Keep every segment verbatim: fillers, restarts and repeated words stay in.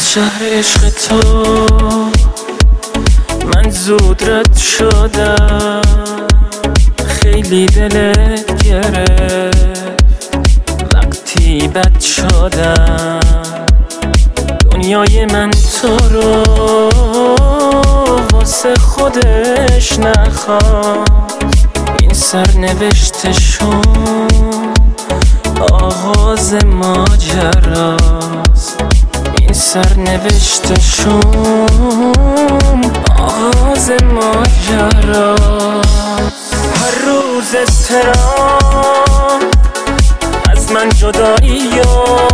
شهر عشق تو من زود رد شدم، خیلی دلت گرفت وقتی بد شدم. دنیای من تو رو واسه خودش نخواست، این سرنوشتشون آغاز ماجراست، این سرنوشتشون آغاز ماجراست. هر روز اضطراب از من جدایی و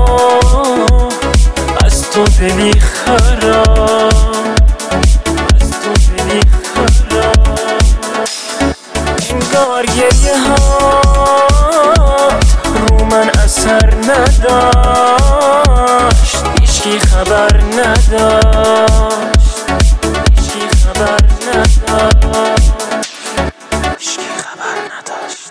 از تو دلی خراب، از تو دلی خراب. انگار گریه هات رو من اثر نداشت، هیچکی خبر نداشت، هیچکی خبر نداشت، هیچکی خبر نداشت.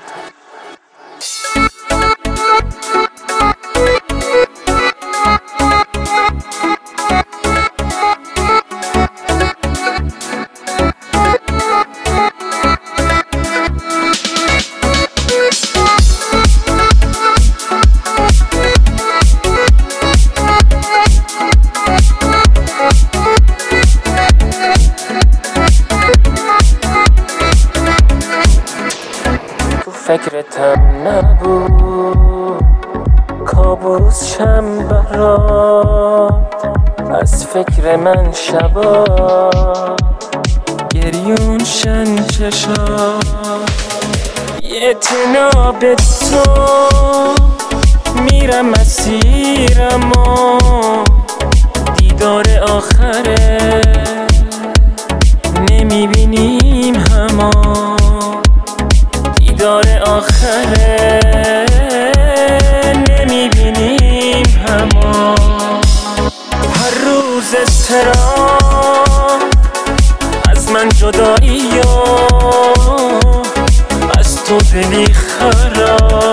فکرتم نبود کابوس شم برات، از فکر من شبا گریون شن چشات. یه تناب تو میرم مسیرم و دیدار آخره نمیبینیم همان، دیدار آخره نمیبینیم همان. هر روز اضطراب از من جدایی و از تو دلی خراب،